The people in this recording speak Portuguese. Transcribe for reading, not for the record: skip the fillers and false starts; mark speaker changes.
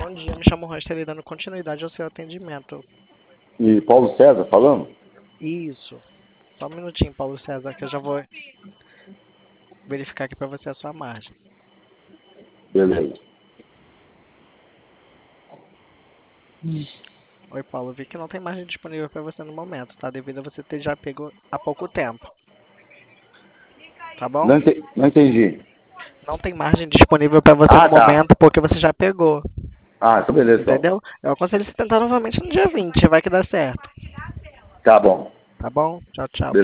Speaker 1: Bom dia, me chamo Roseli, dando continuidade ao seu atendimento.
Speaker 2: E Paulo César falando?
Speaker 1: Isso. Só um minutinho, Paulo César, que eu já vou verificar aqui para você a sua margem.
Speaker 2: Beleza.
Speaker 1: Oi, Paulo, vi que não tem margem disponível para você no momento, tá? Devido a você ter já pego há pouco tempo. Tá bom?
Speaker 2: Não entendi.
Speaker 1: Não tem margem disponível para você no
Speaker 2: Tá.
Speaker 1: momento porque você já pegou.
Speaker 2: Então beleza, então.
Speaker 1: Entendeu? Eu aconselho você tentar novamente no dia 20, vai que dá certo.
Speaker 2: Tá bom.
Speaker 1: Tá bom? Tchau, tchau.